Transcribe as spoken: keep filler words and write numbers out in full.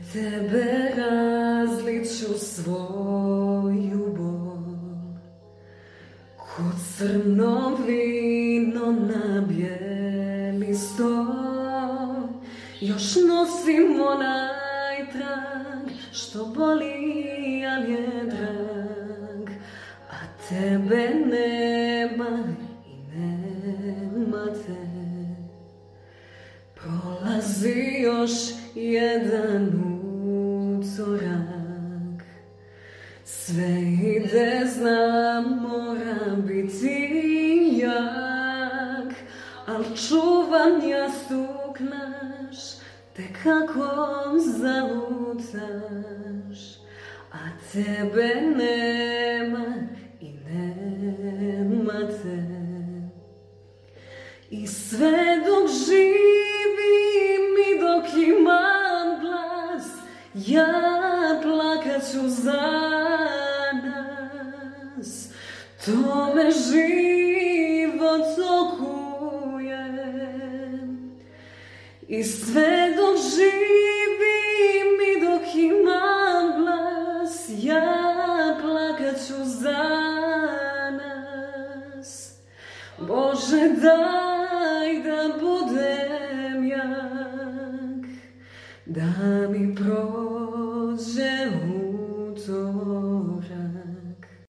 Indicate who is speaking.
Speaker 1: tebe razlit ću svoju bol, ko crno vino na bijeli stol. Još nosim onaj trag što boli, al je drag, a tebe nema i nema te. Prolazi još jedan utorak, sve ide, znam, mora biti jak, al čuvam jastuk naš, te kako zalutaš, a tebe nema i nema te. I sve dok živim i dok imam glas, ja plakat ću za nas. To me život okuje. I sve dok živim i dok imam glas, ja plakat ću za nas. Bože, daj da budem jak, da mi prođe